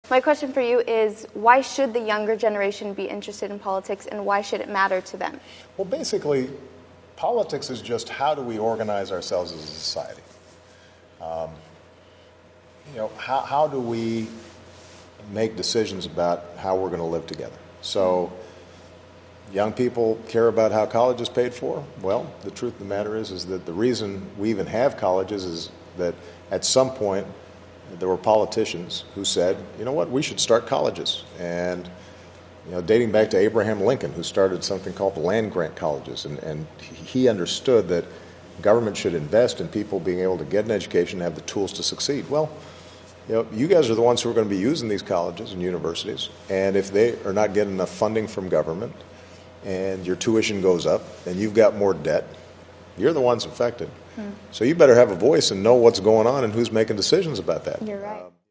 My question for you is, why should the younger generation be interested in politics, and why should it matter to them? Well, basically, politics is just how do we organize ourselves as a society. How do we make decisions about how we're going to live together? So, young people care about how college is paid for. Well, the truth of the matter is that the reason we even have colleges is that at some point there were politicians who said, you know what, we should start colleges. And dating back to Abraham Lincoln, who started something called the land-grant colleges, and he understood that government should invest in people being able to get an education and have the tools to succeed. Well, you guys are the ones who are going to be using these colleges and universities, and if they are not getting enough funding from government and your tuition goes up and you've got more debt, you're the ones affected. So you better have a voice and know what's going on and who's making decisions about that. You're right.